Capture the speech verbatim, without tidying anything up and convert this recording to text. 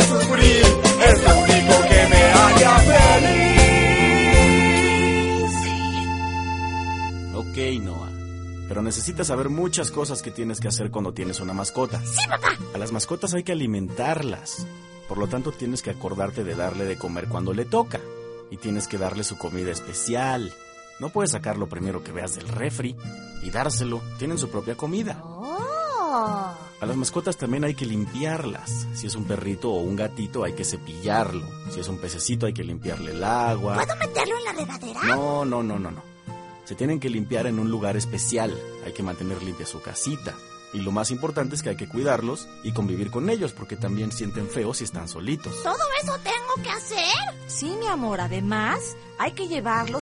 sufrir es lo único que me haría feliz. Ok, Noah. Pero necesitas saber muchas cosas que tienes que hacer cuando tienes una mascota. ¡Sí, papá! A las mascotas hay que alimentarlas. Por lo tanto, tienes que acordarte de darle de comer cuando le toca. Y tienes que darle su comida especial. No puedes sacar lo primero que veas del refri y dárselo. Tienen su propia comida. ¡Oh! A las mascotas también hay que limpiarlas. Si es un perrito o un gatito, hay que cepillarlo. Si es un pececito, hay que limpiarle el agua. ¿Puedo meterlo en la regadera? No, no, no, no, no. Se tienen que limpiar en un lugar especial. Hay que mantener limpia su casita. Y lo más importante es que hay que cuidarlos y convivir con ellos, porque también sienten feo si están solitos. ¿Todo eso tengo que hacer? Sí, mi amor, además hay que llevarlos